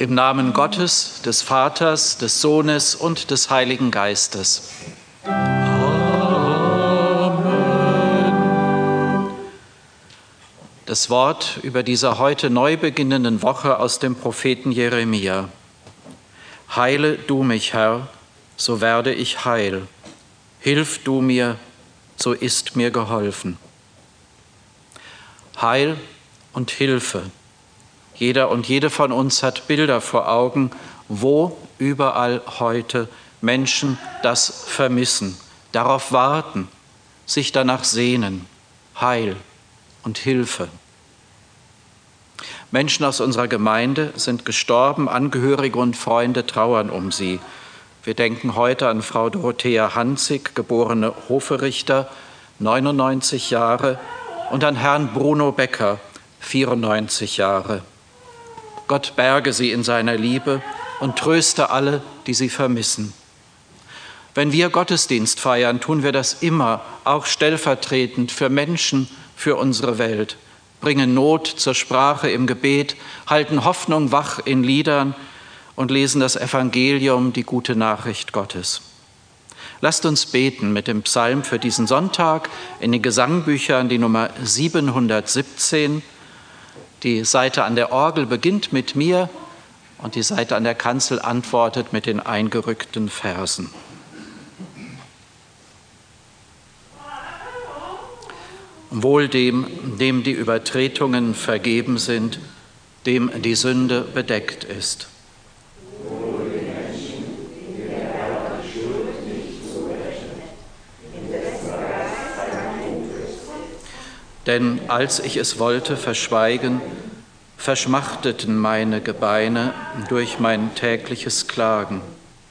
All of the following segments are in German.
Im Namen Gottes, des Vaters, des Sohnes und des Heiligen Geistes. Amen. Das Wort über diese heute neu beginnenden Woche aus dem Propheten Jeremia. Heile du mich, Herr, so werde ich heil. Hilf du mir, so ist mir geholfen. Heil und Hilfe. Jeder und jede von uns hat Bilder vor Augen, wo überall heute Menschen das vermissen, darauf warten, sich danach sehnen. Heil und Hilfe. Menschen aus unserer Gemeinde sind gestorben, Angehörige und Freunde trauern um sie. Wir denken heute an Frau Dorothea Hanzig, geborene Hoferichter, 99 Jahre, und an Herrn Bruno Becker, 94 Jahre. Gott berge sie in seiner Liebe und tröste alle, die sie vermissen. Wenn wir Gottesdienst feiern, tun wir das immer, auch stellvertretend für Menschen, für unsere Welt, bringen Not zur Sprache im Gebet, halten Hoffnung wach in Liedern und lesen das Evangelium, die gute Nachricht Gottes. Lasst uns beten mit dem Psalm für diesen Sonntag in den Gesangbüchern, die Nummer 717. Die Seite an der Orgel beginnt mit mir und die Seite an der Kanzel antwortet mit den eingerückten Versen. Wohl dem die Übertretungen vergeben sind, dem die Sünde bedeckt ist. Wohl den Menschen, die der Herr die Schuld nicht zurechnet, in dessen Geist kein Tod ist. Denn als ich es wollte verschweigen, verschmachteten meine Gebeine durch mein tägliches Klagen.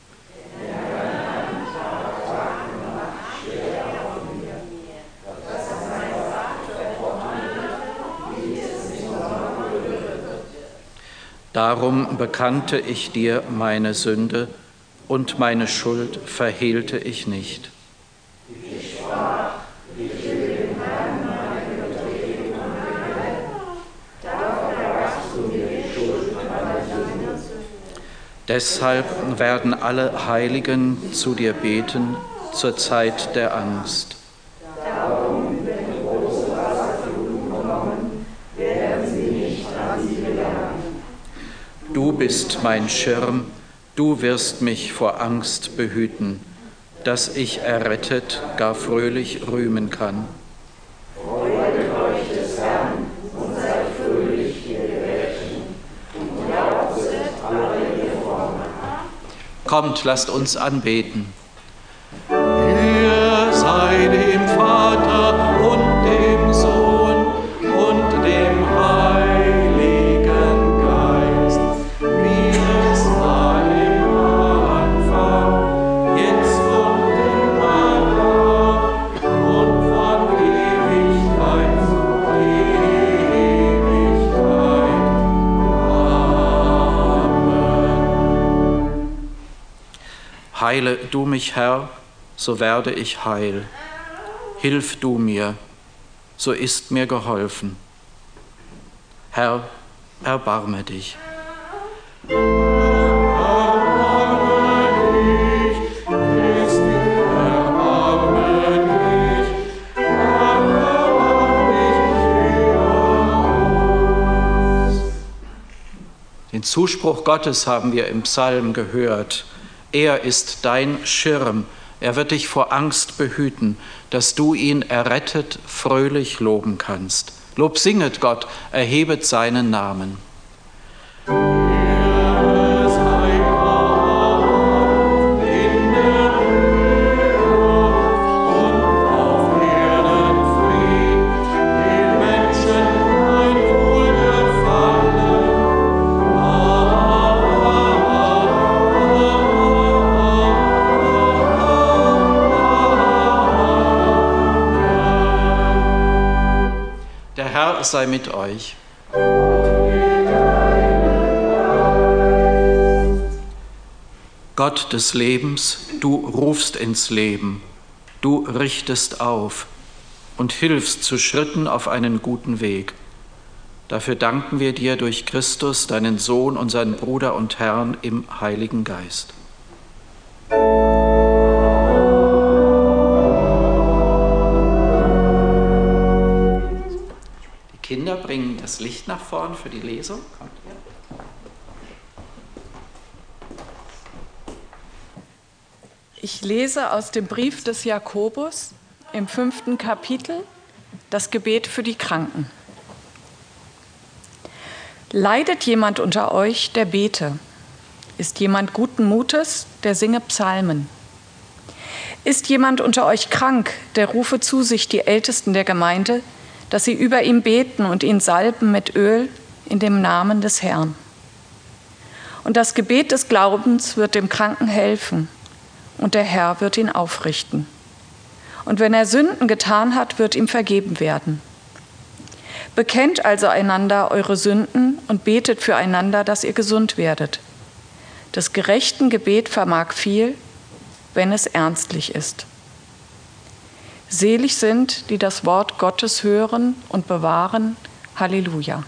Darum bekannte ich dir meine Sünde und meine Schuld verhehlte ich nicht. Ich sprach, ich will dem Herrn meine Übertretungen bekennen. Dafür vergabst du mir die Schuld meiner Sünde. Deshalb werden alle Heiligen zu dir beten zur Zeit der Angst. Darum, wenn große Wasserfluten kommen, werden sie nicht an sie gelangen. Du bist mein Schirm, du wirst mich vor Angst behüten, dass ich errettet gar fröhlich rühmen kann. Freuet euch des Herrn und seid fröhlich, ihr Gerechten, und jauchzet alle ihr Frommen. Kommt, lasst uns anbeten. Ehre sei dem Vater und dem Sohn und dem Heiligen Geist, wie es war im Anfang, jetzt und immer und von Ewigkeit zu Ewigkeit. Amen. Heile du mich, Herr, so werde ich heil. Hilf du mir, so ist mir geholfen. Herr, erbarme dich. Den Zuspruch Gottes haben wir im Psalm gehört. Er ist dein Schirm. Er wird dich vor Angst behüten, dass du ihn errettet fröhlich loben kannst. Lob singet Gott, erhebet seinen Namen. Sei mit euch. Gott des Lebens, du rufst ins Leben, du richtest auf und hilfst zu Schritten auf einen guten Weg. Dafür danken wir dir durch Christus, deinen Sohn, unseren Bruder und Herrn im Heiligen Geist. Die Kinder bringen das Licht nach vorn für die Lesung. Kommt ihr? Ich lese aus dem Brief des Jakobus im 5. Kapitel das Gebet für die Kranken. Leidet jemand unter euch, der bete? Ist jemand guten Mutes, der singe Psalmen? Ist jemand unter euch krank, der rufe zu sich die Ältesten der Gemeinde, dass sie über ihn beten und ihn salben mit Öl in dem Namen des Herrn. Und das Gebet des Glaubens wird dem Kranken helfen, und der Herr wird ihn aufrichten. Und wenn er Sünden getan hat, wird ihm vergeben werden. Bekennt also einander eure Sünden und betet füreinander, dass ihr gesund werdet. Des gerechten Gebet vermag viel, wenn es ernstlich ist. Selig sind, die das Wort Gottes hören und bewahren. Halleluja.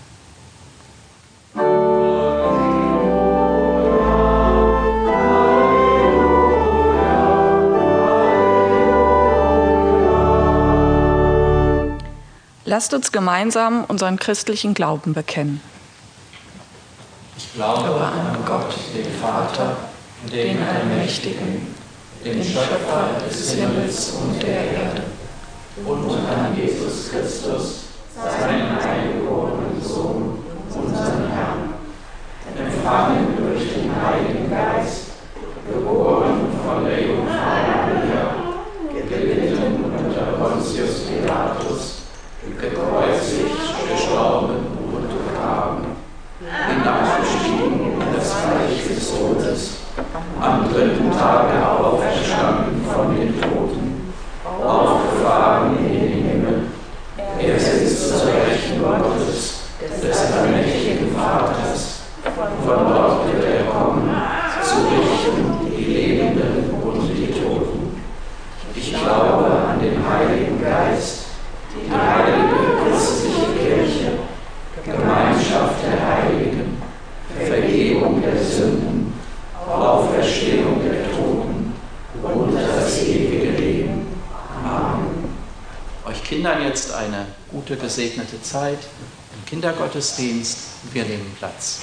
Lasst uns gemeinsam unseren christlichen Glauben bekennen. Ich glaube an Gott, den Vater, den Allmächtigen, den Schöpfer des Himmels und der Erde, und an Jesus Christus, seinen eingeborenen Sohn, unseren Herrn, empfangen durch den Heiligen Geist, geboren von der Jungfrau Maria, gelitten unter Pontius Pilatus, gekreuzigt, gestorben und begraben, hinabgestiegen in das Reich des Todes, am dritten Tage auferstanden von den Toten, aufgefahren in den Himmel. Er sitzt zur Rechten Gottes, des allmächtigen Vaters. Von dort wird er kommen, zu richten die Lebenden und die Toten. Ich glaube an den Heiligen Geist, die heilige christliche Kirche, Gemeinschaft der Heiligen, Vergebung der Sünden, Auferstehung der Toten und das ewige Leben. Amen. Euch Kindern jetzt eine gute, gesegnete Zeit im Kindergottesdienst. Wir nehmen Platz.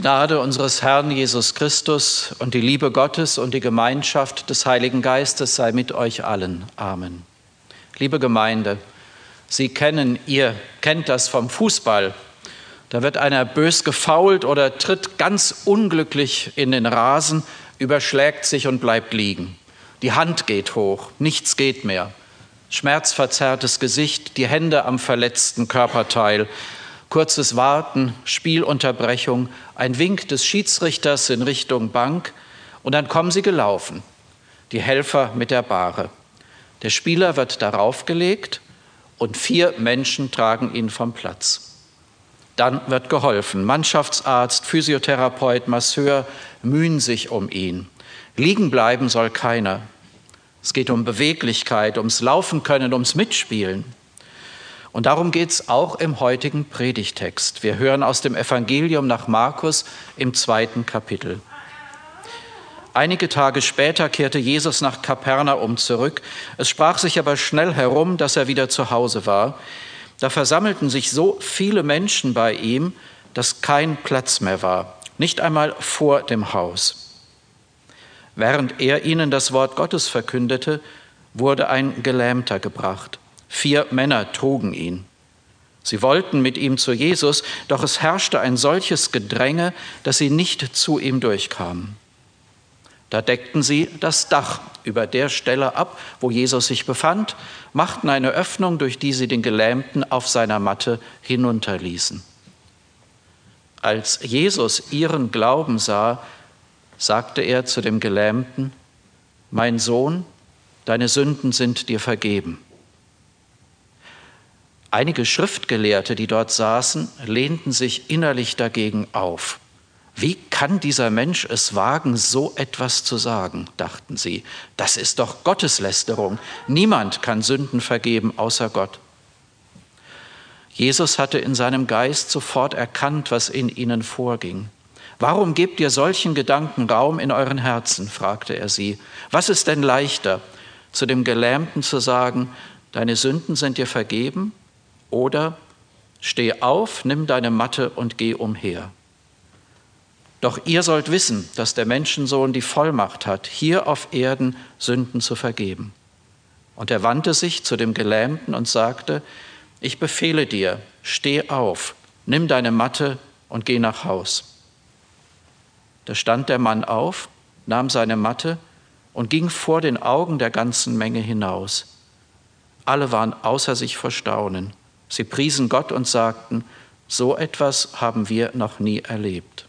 Gnade unseres Herrn Jesus Christus und die Liebe Gottes und die Gemeinschaft des Heiligen Geistes sei mit euch allen. Amen. Liebe Gemeinde, ihr kennt das vom Fußball. Da wird einer bös gefoult oder tritt ganz unglücklich in den Rasen, überschlägt sich und bleibt liegen. Die Hand geht hoch, nichts geht mehr. Schmerzverzerrtes Gesicht, die Hände am verletzten Körperteil. Kurzes Warten, Spielunterbrechung, ein Wink des Schiedsrichters in Richtung Bank und dann kommen sie gelaufen, die Helfer mit der Bahre. Der Spieler wird darauf gelegt und 4 Menschen tragen ihn vom Platz. Dann wird geholfen. Mannschaftsarzt, Physiotherapeut, Masseur mühen sich um ihn. Liegen bleiben soll keiner. Es geht um Beweglichkeit, ums Laufen können, ums Mitspielen. Und darum geht es auch im heutigen Predigtext. Wir hören aus dem Evangelium nach Markus im 2. Kapitel. Einige Tage später kehrte Jesus nach Kapernaum zurück. Es sprach sich aber schnell herum, dass er wieder zu Hause war. Da versammelten sich so viele Menschen bei ihm, dass kein Platz mehr war, nicht einmal vor dem Haus. Während er ihnen das Wort Gottes verkündete, wurde ein Gelähmter gebracht. 4 Männer trugen ihn. Sie wollten mit ihm zu Jesus, doch es herrschte ein solches Gedränge, dass sie nicht zu ihm durchkamen. Da deckten sie das Dach über der Stelle ab, wo Jesus sich befand, machten eine Öffnung, durch die sie den Gelähmten auf seiner Matte hinunterließen. Als Jesus ihren Glauben sah, sagte er zu dem Gelähmten: Mein Sohn, deine Sünden sind dir vergeben. Einige Schriftgelehrte, die dort saßen, lehnten sich innerlich dagegen auf. Wie kann dieser Mensch es wagen, so etwas zu sagen, dachten sie. Das ist doch Gotteslästerung. Niemand kann Sünden vergeben, außer Gott. Jesus hatte in seinem Geist sofort erkannt, was in ihnen vorging. Warum gebt ihr solchen Gedanken Raum in euren Herzen, fragte er sie. Was ist denn leichter, zu dem Gelähmten zu sagen, deine Sünden sind dir vergeben? Oder steh auf, nimm deine Matte und geh umher. Doch ihr sollt wissen, dass der Menschensohn die Vollmacht hat, hier auf Erden Sünden zu vergeben. Und er wandte sich zu dem Gelähmten und sagte: Ich befehle dir, steh auf, nimm deine Matte und geh nach Haus. Da stand der Mann auf, nahm seine Matte und ging vor den Augen der ganzen Menge hinaus. Alle waren außer sich vor Staunen. Sie priesen Gott und sagten: So etwas haben wir noch nie erlebt.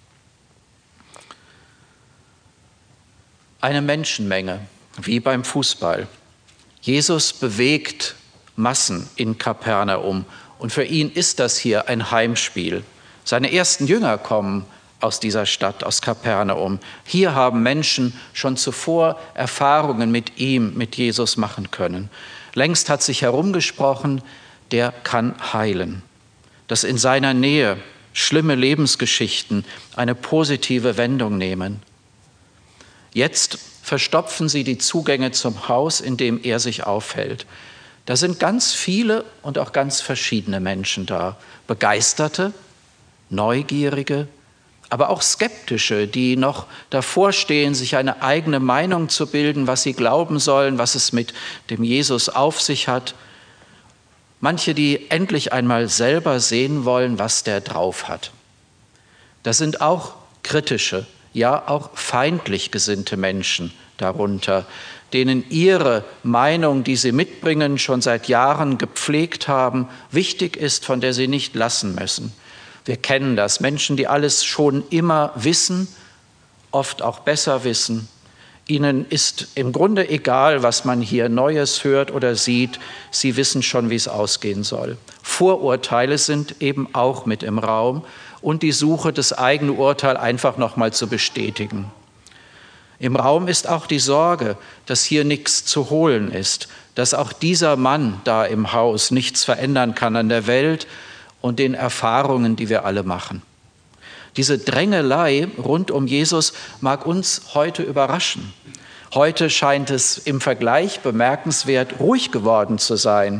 Eine Menschenmenge, wie beim Fußball. Jesus bewegt Massen in Kapernaum und für ihn ist das hier ein Heimspiel. Seine ersten Jünger kommen aus dieser Stadt, aus Kapernaum. Hier haben Menschen schon zuvor Erfahrungen mit ihm, mit Jesus machen können. Längst hat sich herumgesprochen, der kann heilen. Dass in seiner Nähe schlimme Lebensgeschichten eine positive Wendung nehmen. Jetzt verstopfen sie die Zugänge zum Haus, in dem er sich aufhält. Da sind ganz viele und auch ganz verschiedene Menschen da. Begeisterte, Neugierige, aber auch Skeptische, die noch davor stehen, sich eine eigene Meinung zu bilden, was sie glauben sollen, was es mit dem Jesus auf sich hat. Manche, die endlich einmal selber sehen wollen, was der drauf hat. Das sind auch kritische, ja auch feindlich gesinnte Menschen darunter, denen ihre Meinung, die sie mitbringen, schon seit Jahren gepflegt haben, wichtig ist, von der sie nicht lassen müssen. Wir kennen das, Menschen, die alles schon immer wissen, oft auch besser wissen. Ihnen ist im Grunde egal, was man hier Neues hört oder sieht. Sie wissen schon, wie es ausgehen soll. Vorurteile sind eben auch mit im Raum und die Suche, das eigene Urteil einfach nochmal zu bestätigen. Im Raum ist auch die Sorge, dass hier nichts zu holen ist, dass auch dieser Mann da im Haus nichts verändern kann an der Welt und den Erfahrungen, die wir alle machen. Diese Drängelei rund um Jesus mag uns heute überraschen. Heute scheint es im Vergleich bemerkenswert ruhig geworden zu sein.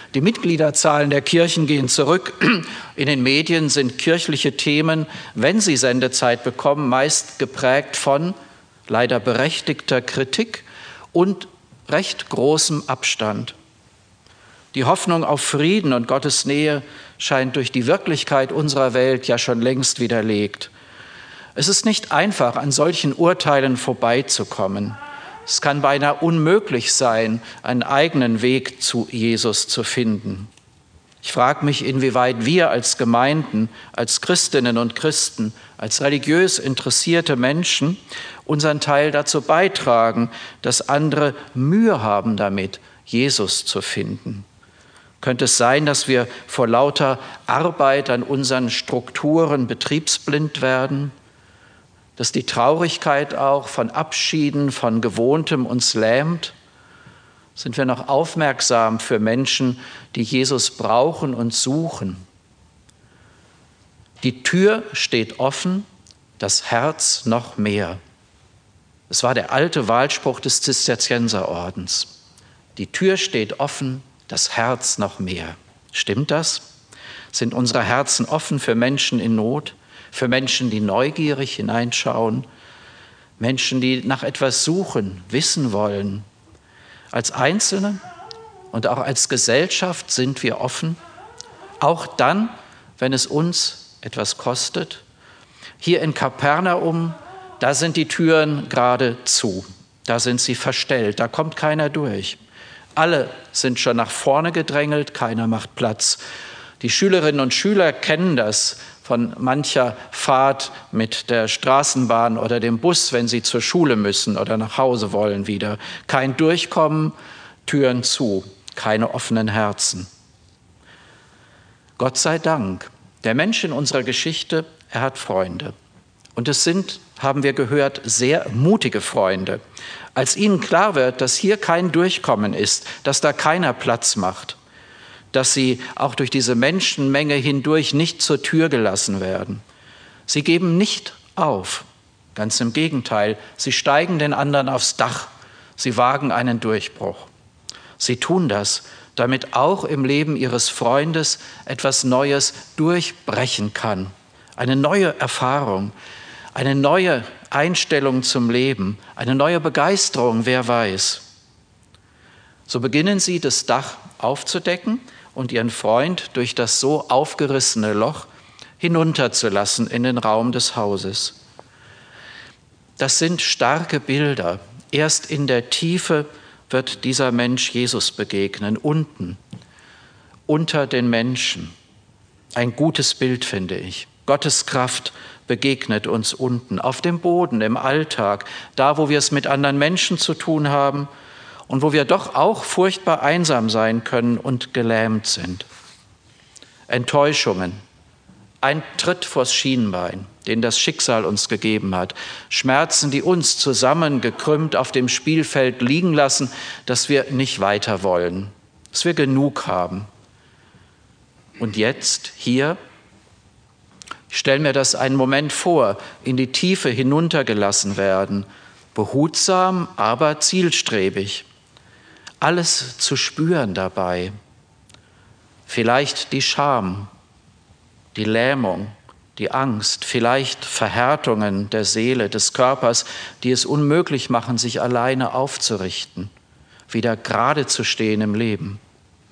Die Mitgliederzahlen der Kirchen gehen zurück. In den Medien sind kirchliche Themen, wenn sie Sendezeit bekommen, meist geprägt von leider berechtigter Kritik und recht großem Abstand. Die Hoffnung auf Frieden und Gottes Nähe scheint durch die Wirklichkeit unserer Welt ja schon längst widerlegt. Es ist nicht einfach, an solchen Urteilen vorbeizukommen. Es kann beinahe unmöglich sein, einen eigenen Weg zu Jesus zu finden. Ich frage mich, inwieweit wir als Gemeinden, als Christinnen und Christen, als religiös interessierte Menschen unseren Teil dazu beitragen, dass andere Mühe haben damit, Jesus zu finden. Könnte es sein, dass wir vor lauter Arbeit an unseren Strukturen betriebsblind werden? Dass die Traurigkeit auch von Abschieden, von Gewohntem uns lähmt? Sind wir noch aufmerksam für Menschen, die Jesus brauchen und suchen? Die Tür steht offen, das Herz noch mehr. Es war der alte Wahlspruch des Zisterzienserordens. Die Tür steht offen, das Herz noch mehr. Stimmt das? Sind unsere Herzen offen für Menschen in Not? Für Menschen, die neugierig hineinschauen, Menschen, die nach etwas suchen, wissen wollen. Als Einzelne und auch als Gesellschaft sind wir offen, auch dann, wenn es uns etwas kostet. Hier in Kapernaum, da sind die Türen gerade zu, da sind sie verstellt, da kommt keiner durch. Alle sind schon nach vorne gedrängelt, keiner macht Platz. Die Schülerinnen und Schüler kennen das von mancher Fahrt mit der Straßenbahn oder dem Bus, wenn sie zur Schule müssen oder nach Hause wollen wieder. Kein Durchkommen, Türen zu, keine offenen Herzen. Gott sei Dank, der Mensch in unserer Geschichte, er hat Freunde. Und es sind, haben wir gehört, sehr mutige Freunde. Als ihnen klar wird, dass hier kein Durchkommen ist, dass da keiner Platz macht, dass sie auch durch diese Menschenmenge hindurch nicht zur Tür gelassen werden. Sie geben nicht auf, ganz im Gegenteil, sie steigen den anderen aufs Dach, sie wagen einen Durchbruch. Sie tun das, damit auch im Leben ihres Freundes etwas Neues durchbrechen kann, eine neue Erfahrung, eine neue Einstellung zum Leben, eine neue Begeisterung, wer weiß. So beginnen sie, das Dach aufzudecken und ihren Freund durch das so aufgerissene Loch hinunterzulassen in den Raum des Hauses. Das sind starke Bilder. Erst in der Tiefe wird dieser Mensch Jesus begegnen, unten, unter den Menschen. Ein gutes Bild, finde ich. Gottes Kraft begegnet uns unten, auf dem Boden, im Alltag, da, wo wir es mit anderen Menschen zu tun haben, und wo wir doch auch furchtbar einsam sein können und gelähmt sind. Enttäuschungen, ein Tritt vors Schienbein, den das Schicksal uns gegeben hat. Schmerzen, die uns zusammengekrümmt auf dem Spielfeld liegen lassen, dass wir nicht weiter wollen, dass wir genug haben. Und jetzt, hier, ich stelle mir das einen Moment vor, in die Tiefe hinuntergelassen werden, behutsam, aber zielstrebig. Alles zu spüren dabei. Vielleicht die Scham, die Lähmung, die Angst, vielleicht Verhärtungen der Seele, des Körpers, die es unmöglich machen, sich alleine aufzurichten, wieder gerade zu stehen im Leben.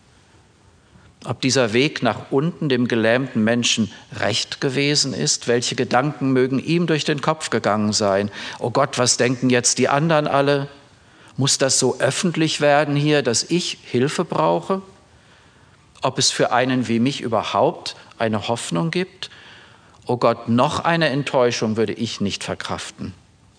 Ob dieser Weg nach unten dem gelähmten Menschen recht gewesen ist, welche Gedanken mögen ihm durch den Kopf gegangen sein? Oh Gott, was denken jetzt die anderen alle? Muss das so öffentlich werden hier, dass ich Hilfe brauche? Ob es für einen wie mich überhaupt eine Hoffnung gibt? Oh Gott, noch eine Enttäuschung würde ich nicht verkraften.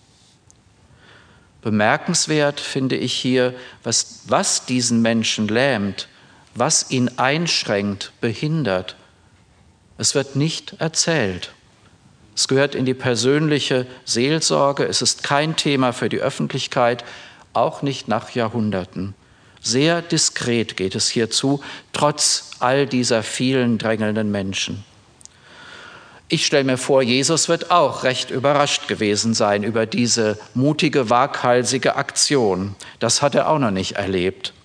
Bemerkenswert finde ich hier, was diesen Menschen lähmt, was ihn einschränkt, behindert. Es wird nicht erzählt. Es gehört in die persönliche Seelsorge. Es ist kein Thema für die Öffentlichkeit, auch nicht nach Jahrhunderten. Sehr diskret geht es hier zu, trotz all dieser vielen drängelnden Menschen. Ich stelle mir vor, Jesus wird auch recht überrascht gewesen sein über diese mutige, waghalsige Aktion. Das hat er auch noch nicht erlebt.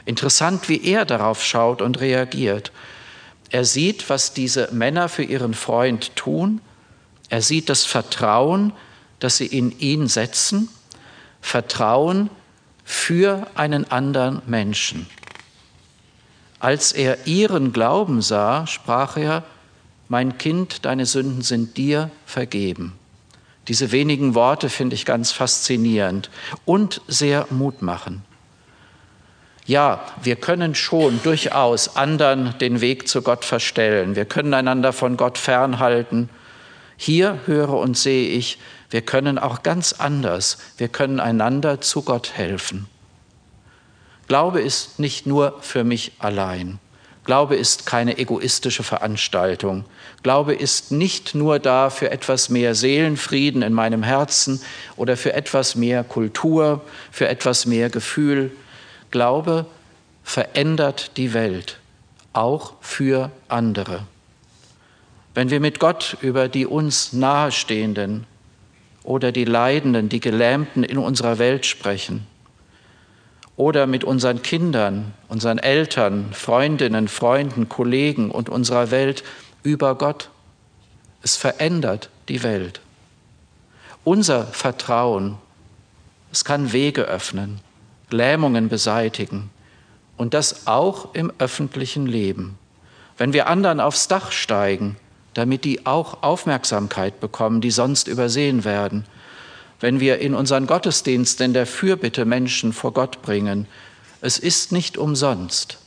Interessant, wie er darauf schaut und reagiert. Er sieht, was diese Männer für ihren Freund tun. Er sieht das Vertrauen, das sie in ihn setzen. Vertrauen für einen anderen Menschen. Als er ihren Glauben sah, sprach er: Mein Kind, deine Sünden sind dir vergeben. Diese wenigen Worte finde ich ganz faszinierend und sehr mutmachend. Ja, wir können schon durchaus anderen den Weg zu Gott verstellen. Wir können einander von Gott fernhalten. Hier höre und sehe ich, wir können auch ganz anders. Wir können einander zu Gott helfen. Glaube ist nicht nur für mich allein. Glaube ist keine egoistische Veranstaltung. Glaube ist nicht nur da für etwas mehr Seelenfrieden in meinem Herzen oder für etwas mehr Kultur, für etwas mehr Gefühl. Glaube verändert die Welt, auch für andere. Wenn wir mit Gott über die uns Nahestehenden oder die Leidenden, die Gelähmten in unserer Welt sprechen, oder mit unseren Kindern, unseren Eltern, Freundinnen, Freunden, Kollegen und unserer Welt über Gott. Es verändert die Welt. Unser Vertrauen, es kann Wege öffnen, Lähmungen beseitigen und das auch im öffentlichen Leben. Wenn wir anderen aufs Dach steigen, damit die auch Aufmerksamkeit bekommen, die sonst übersehen werden, wenn wir in unseren Gottesdiensten der Fürbitte Menschen vor Gott bringen. Es ist nicht umsonst.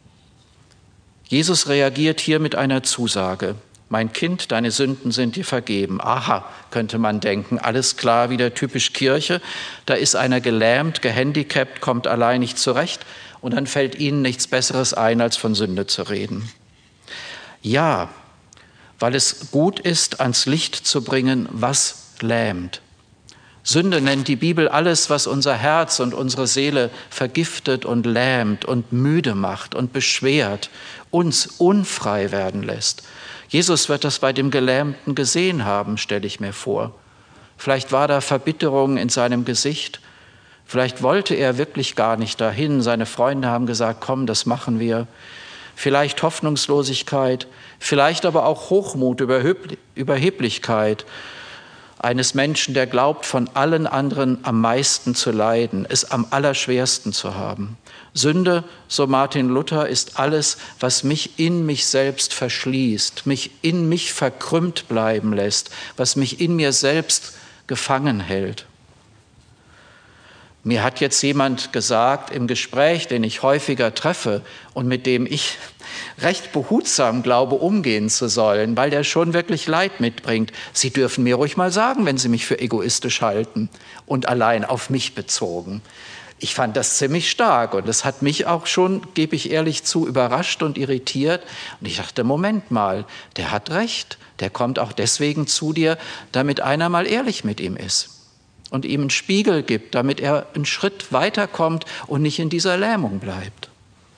Jesus reagiert hier mit einer Zusage. Mein Kind, deine Sünden sind dir vergeben. Aha, könnte man denken, alles klar, wieder typisch Kirche. Da ist einer gelähmt, gehandicapt, kommt allein nicht zurecht und dann fällt ihnen nichts Besseres ein, als von Sünde zu reden. Ja, weil es gut ist, ans Licht zu bringen, was lähmt. Sünde nennt die Bibel alles, was unser Herz und unsere Seele vergiftet und lähmt und müde macht und beschwert, uns unfrei werden lässt. Jesus wird das bei dem Gelähmten gesehen haben, stelle ich mir vor. Vielleicht war da Verbitterung in seinem Gesicht. Vielleicht wollte er wirklich gar nicht dahin. Seine Freunde haben gesagt, komm, das machen wir. Vielleicht Hoffnungslosigkeit, vielleicht aber auch Hochmut, Überheblichkeit eines Menschen, der glaubt, von allen anderen am meisten zu leiden, es am allerschwersten zu haben. Sünde, so Martin Luther, ist alles, was mich in mich selbst verschließt, mich in mich verkrümmt bleiben lässt, was mich in mir selbst gefangen hält. Mir hat jetzt jemand gesagt im Gespräch, den ich häufiger treffe und mit dem ich recht behutsam glaube, umgehen zu sollen, weil der schon wirklich Leid mitbringt. Sie dürfen mir ruhig mal sagen, wenn Sie mich für egoistisch halten und allein auf mich bezogen. Ich fand das ziemlich stark und das hat mich auch schon, gebe ich ehrlich zu, überrascht und irritiert. Und ich dachte, Moment mal, der hat recht, der kommt auch deswegen zu dir, damit einer mal ehrlich mit ihm ist und ihm einen Spiegel gibt, damit er einen Schritt weiterkommt und nicht in dieser Lähmung bleibt.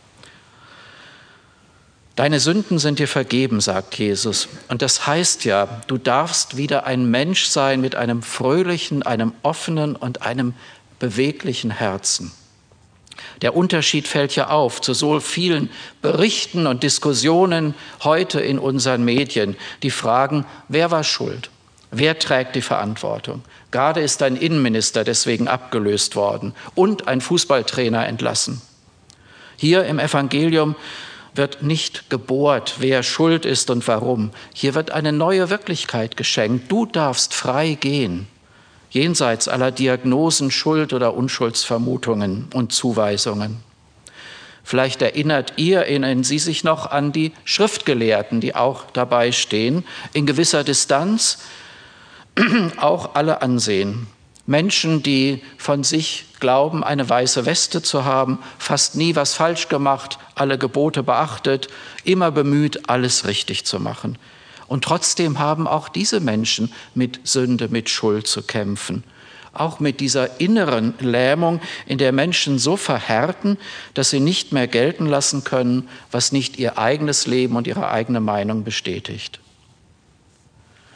Deine Sünden sind dir vergeben, sagt Jesus. Und das heißt ja, du darfst wieder ein Mensch sein mit einem fröhlichen, einem offenen und einem beweglichen Herzen. Der Unterschied fällt ja auf zu so vielen Berichten und Diskussionen heute in unseren Medien, die fragen, wer war schuld? Wer trägt die Verantwortung? Gerade ist ein Innenminister deswegen abgelöst worden und ein Fußballtrainer entlassen. Hier im Evangelium wird nicht gebohrt, wer schuld ist und warum. Hier wird eine neue Wirklichkeit geschenkt. Du darfst frei gehen, jenseits aller Diagnosen, Schuld- oder Unschuldsvermutungen und Zuweisungen. Vielleicht erinnern Sie sich noch an die Schriftgelehrten, die auch dabei stehen, in gewisser Distanz auch alle ansehen. Menschen, die von sich glauben, eine weiße Weste zu haben, fast nie was falsch gemacht, alle Gebote beachtet, immer bemüht, alles richtig zu machen. Und trotzdem haben auch diese Menschen mit Sünde, mit Schuld zu kämpfen. Auch mit dieser inneren Lähmung, in der Menschen so verhärten, dass sie nicht mehr gelten lassen können, was nicht ihr eigenes Leben und ihre eigene Meinung bestätigt.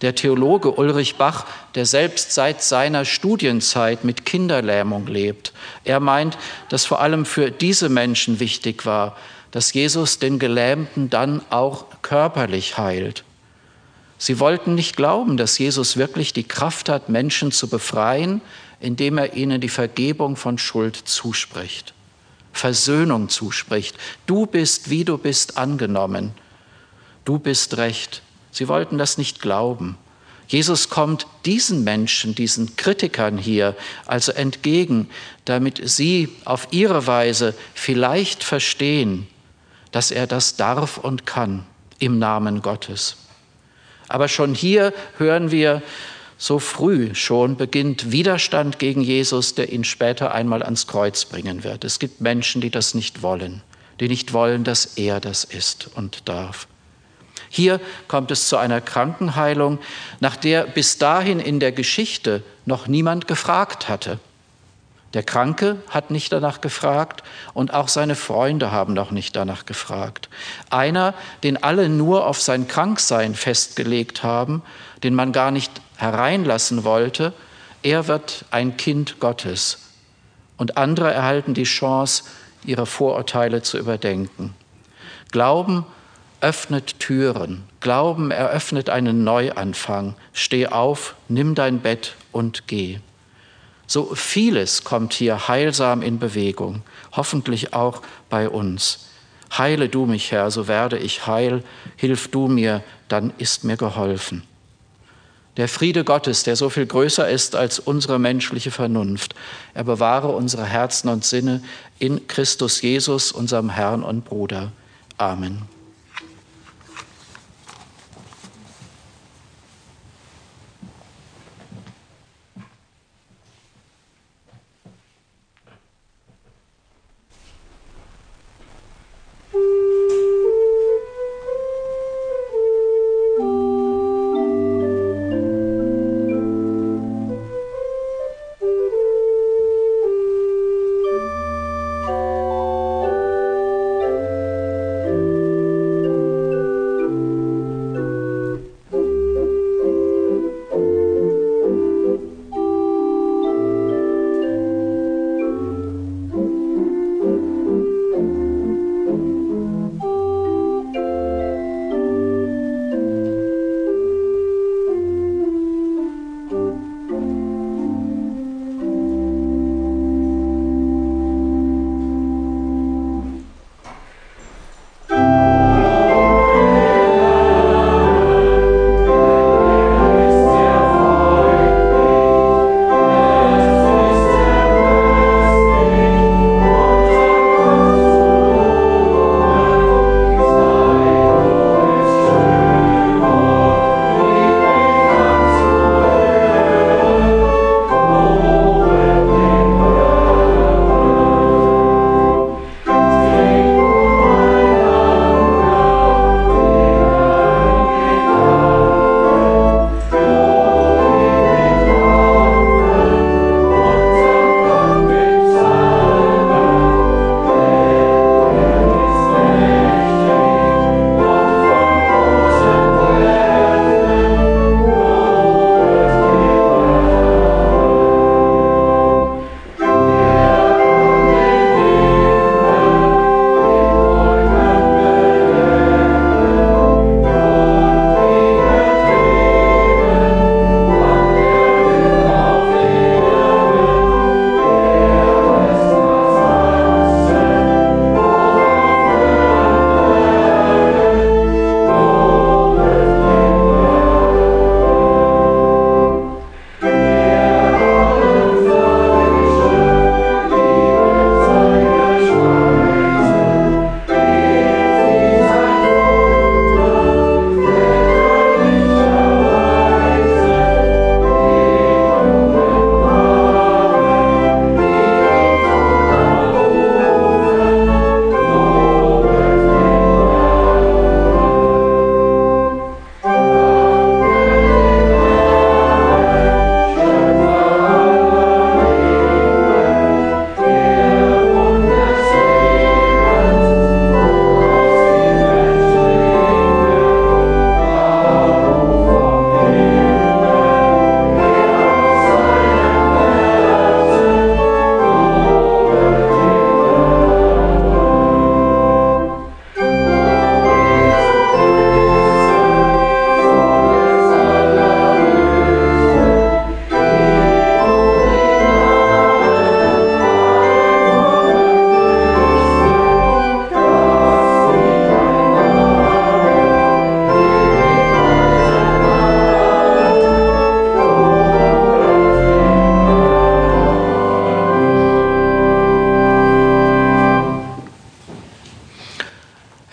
Der Theologe Ulrich Bach, der selbst seit seiner Studienzeit mit Kinderlähmung lebt, er meint, dass vor allem für diese Menschen wichtig war, dass Jesus den Gelähmten dann auch körperlich heilt. Sie wollten nicht glauben, dass Jesus wirklich die Kraft hat, Menschen zu befreien, indem er ihnen die Vergebung von Schuld zuspricht, Versöhnung zuspricht. Du bist, wie du bist, angenommen. Du bist recht. Sie wollten das nicht glauben. Jesus kommt diesen Menschen, diesen Kritikern hier also entgegen, damit sie auf ihre Weise vielleicht verstehen, dass er das darf und kann im Namen Gottes. Aber schon hier hören wir, so früh schon beginnt Widerstand gegen Jesus, der ihn später einmal ans Kreuz bringen wird. Es gibt Menschen, die das nicht wollen, die nicht wollen, dass er das ist und darf. Hier kommt es zu einer Krankenheilung, nach der bis dahin in der Geschichte noch niemand gefragt hatte. Der Kranke hat nicht danach gefragt und auch seine Freunde haben noch nicht danach gefragt. Einer, den alle nur auf sein Kranksein festgelegt haben, den man gar nicht hereinlassen wollte, er wird ein Kind Gottes. Und andere erhalten die Chance, ihre Vorurteile zu überdenken. Glauben öffnet Türen. Glauben eröffnet einen Neuanfang. Steh auf, nimm dein Bett und geh. So vieles kommt hier heilsam in Bewegung, hoffentlich auch bei uns. Heile du mich, Herr, so werde ich heil. Hilf du mir, dann ist mir geholfen. Der Friede Gottes, der so viel größer ist als unsere menschliche Vernunft, er bewahre unsere Herzen und Sinne in Christus Jesus, unserem Herrn und Bruder. Amen.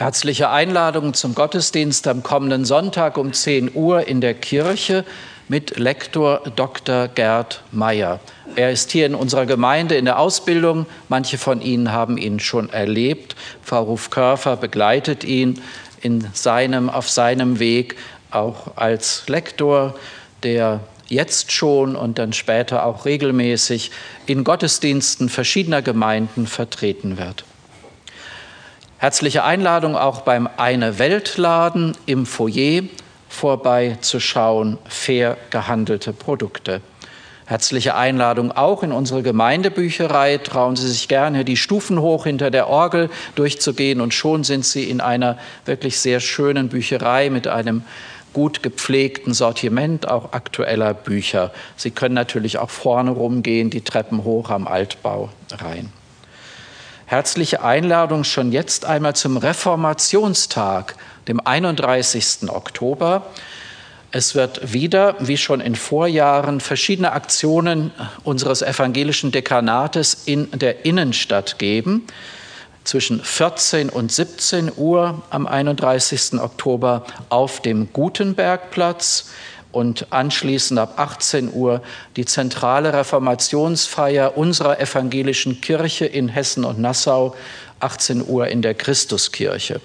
Herzliche Einladung zum Gottesdienst am kommenden Sonntag um 10 Uhr in der Kirche mit Lektor Dr. Gerd Meyer. Er ist hier in unserer Gemeinde in der Ausbildung. Manche von Ihnen haben ihn schon erlebt. Frau Ruf-Körfer begleitet ihn auf seinem Weg auch als Lektor, der jetzt schon und dann später auch regelmäßig in Gottesdiensten verschiedener Gemeinden vertreten wird. Herzliche Einladung auch beim Eine-Welt-Laden im Foyer vorbeizuschauen, fair gehandelte Produkte. Herzliche Einladung auch in unsere Gemeindebücherei. Trauen Sie sich gerne, die Stufen hoch hinter der Orgel durchzugehen und schon sind Sie in einer wirklich sehr schönen Bücherei mit einem gut gepflegten Sortiment auch aktueller Bücher. Sie können natürlich auch vorne rumgehen, die Treppen hoch am Altbau rein. Herzliche Einladung schon jetzt einmal zum Reformationstag, dem 31. Oktober. Es wird wieder, wie schon in Vorjahren, verschiedene Aktionen unseres evangelischen Dekanates in der Innenstadt geben. Zwischen 14 und 17 Uhr am 31. Oktober auf dem Gutenbergplatz und anschließend ab 18 Uhr die zentrale Reformationsfeier unserer evangelischen Kirche in Hessen und Nassau, 18 Uhr in der Christuskirche.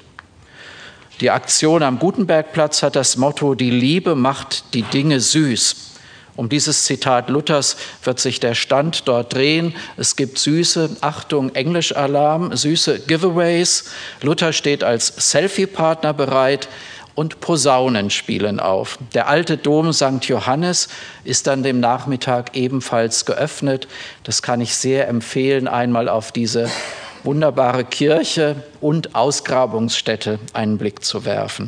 Die Aktion am Gutenbergplatz hat das Motto: Die Liebe macht die Dinge süß. Um dieses Zitat Luthers wird sich der Stand dort drehen. Es gibt süße, Achtung, Englisch-Alarm, süße Giveaways. Luther steht als Selfie-Partner bereit und Posaunen spielen auf. Der alte Dom St. Johannes ist an dem Nachmittag ebenfalls geöffnet. Das kann ich sehr empfehlen, einmal auf diese wunderbare Kirche und Ausgrabungsstätte einen Blick zu werfen.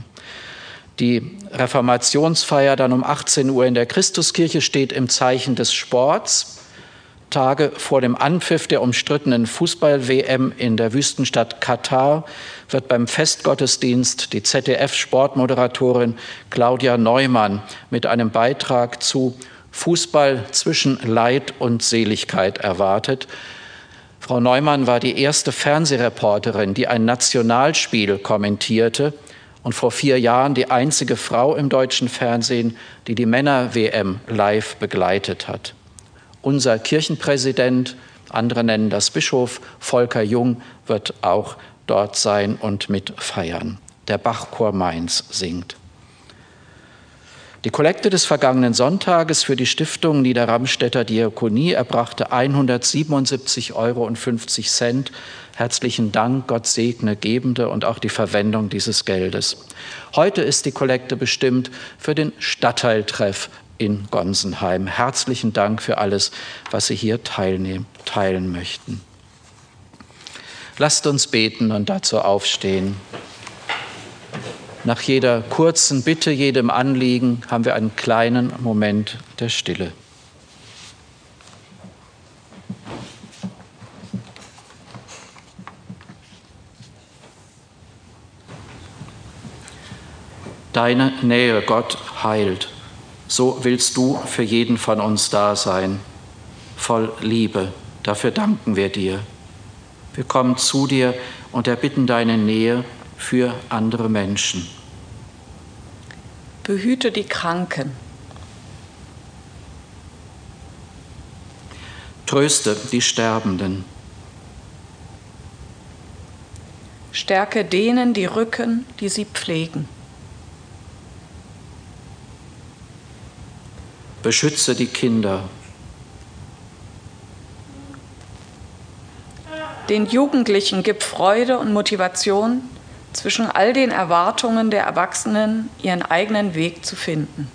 Die Reformationsfeier dann um 18 Uhr in der Christuskirche steht im Zeichen des Sports. Tage vor dem Anpfiff der umstrittenen Fußball-WM in der Wüstenstadt Katar wird beim Festgottesdienst die ZDF-Sportmoderatorin Claudia Neumann mit einem Beitrag zu Fußball zwischen Leid und Seligkeit erwartet. Frau Neumann war die erste Fernsehreporterin, die ein Nationalspiel kommentierte und vor 4 Jahren die einzige Frau im deutschen Fernsehen, die die Männer-WM live begleitet hat. Unser Kirchenpräsident, andere nennen das Bischof, Volker Jung, wird auch dort sein und mitfeiern. Der Bachchor Mainz singt. Die Kollekte des vergangenen Sonntages für die Stiftung Niederramstädter Diakonie erbrachte 177,50 € Herzlichen Dank, Gott segne Gebende und auch die Verwendung dieses Geldes. Heute ist die Kollekte bestimmt für den Stadtteiltreff in Gonsenheim. Herzlichen Dank für alles, was Sie hier teilen möchten. Lasst uns beten und dazu aufstehen. Nach jeder kurzen Bitte, jedem Anliegen haben wir einen kleinen Moment der Stille. Deine Nähe, Gott, heilt. So willst du für jeden von uns da sein. Voll Liebe, dafür danken wir dir. Wir kommen zu dir und erbitten deine Nähe für andere Menschen. Behüte die Kranken. Tröste die Sterbenden. Stärke denen die Rücken, die sie pflegen. Beschütze die Kinder. Den Jugendlichen gib Freude und Motivation, zwischen all den Erwartungen der Erwachsenen ihren eigenen Weg zu finden.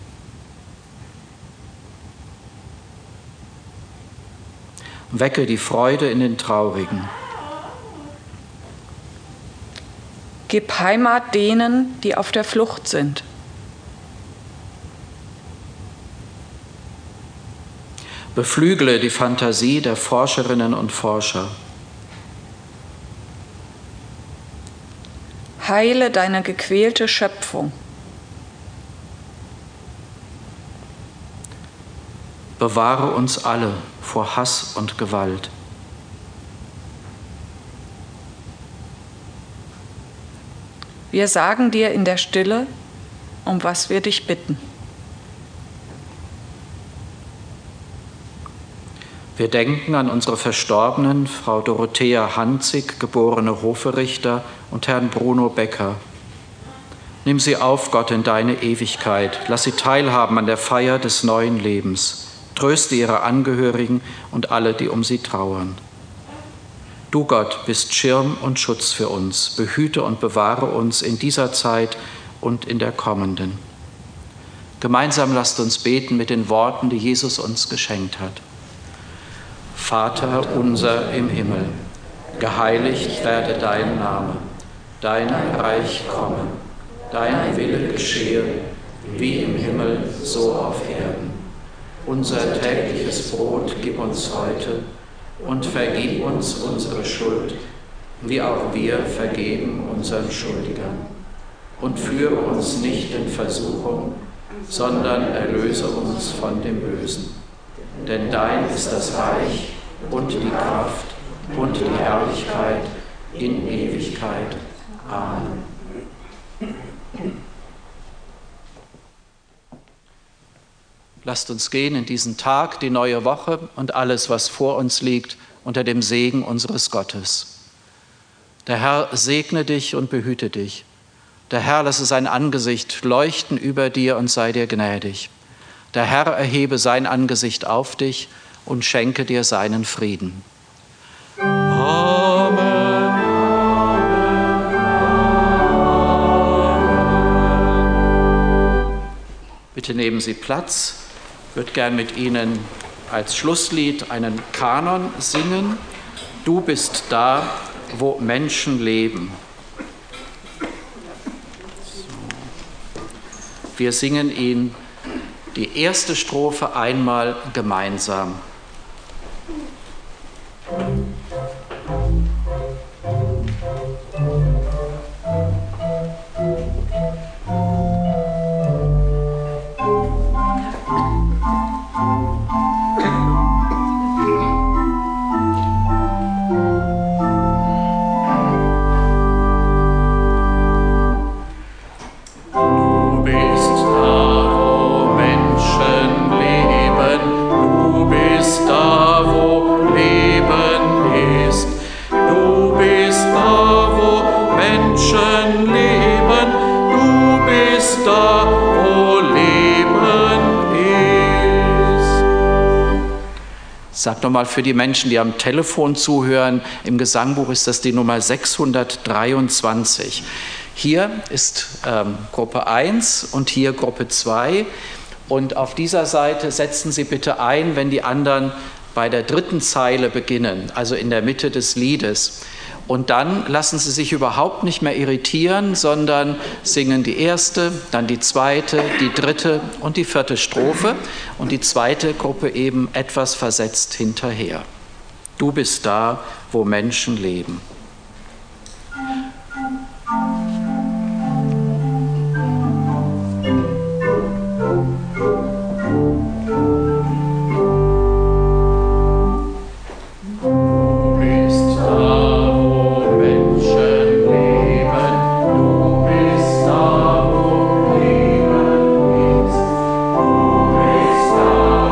Wecke die Freude in den Traurigen. Gib Heimat denen, die auf der Flucht sind. Beflügle die Fantasie der Forscherinnen und Forscher. Heile deine gequälte Schöpfung. Bewahre uns alle vor Hass und Gewalt. Wir sagen dir in der Stille, um was wir dich bitten. Wir denken an unsere Verstorbenen, Frau Dorothea Hanzig, geborene Hoferichter, und Herrn Bruno Becker. Nimm sie auf, Gott, in deine Ewigkeit. Lass sie teilhaben an der Feier des neuen Lebens. Tröste ihre Angehörigen und alle, die um sie trauern. Du, Gott, bist Schirm und Schutz für uns. Behüte und bewahre uns in dieser Zeit und in der kommenden. Gemeinsam lasst uns beten mit den Worten, die Jesus uns geschenkt hat. Vater unser im Himmel, geheiligt werde dein Name, dein Reich komme, dein Wille geschehe, wie im Himmel, so auf Erden. Unser tägliches Brot gib uns heute und vergib uns unsere Schuld, wie auch wir vergeben unseren Schuldigern. Und führe uns nicht in Versuchung, sondern erlöse uns von dem Bösen. Denn dein ist das Reich und die Kraft und die Herrlichkeit in Ewigkeit. Amen. Lasst uns gehen in diesen Tag, die neue Woche und alles, was vor uns liegt, unter dem Segen unseres Gottes. Der Herr segne dich und behüte dich. Der Herr lasse sein Angesicht leuchten über dir und sei dir gnädig. Der Herr erhebe sein Angesicht auf dich und schenke dir seinen Frieden. Amen. Bitte nehmen Sie Platz. Ich würde gern mit Ihnen als Schlusslied einen Kanon singen. Du bist da, wo Menschen leben. Wir singen ihn die erste Strophe einmal gemeinsam. Sag nochmal für die Menschen, die am Telefon zuhören, im Gesangbuch ist das die Nummer 623. Hier ist Gruppe 1 und hier Gruppe 2. Und auf dieser Seite setzen Sie bitte ein, wenn die anderen bei der dritten Zeile beginnen, also in der Mitte des Liedes. Und dann lassen Sie sich überhaupt nicht mehr irritieren, sondern singen die erste, dann die zweite, die dritte und die vierte Strophe und die zweite Gruppe eben etwas versetzt hinterher. Du bist da, wo Menschen leben.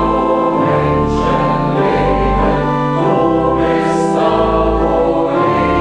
Wo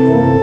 Amen.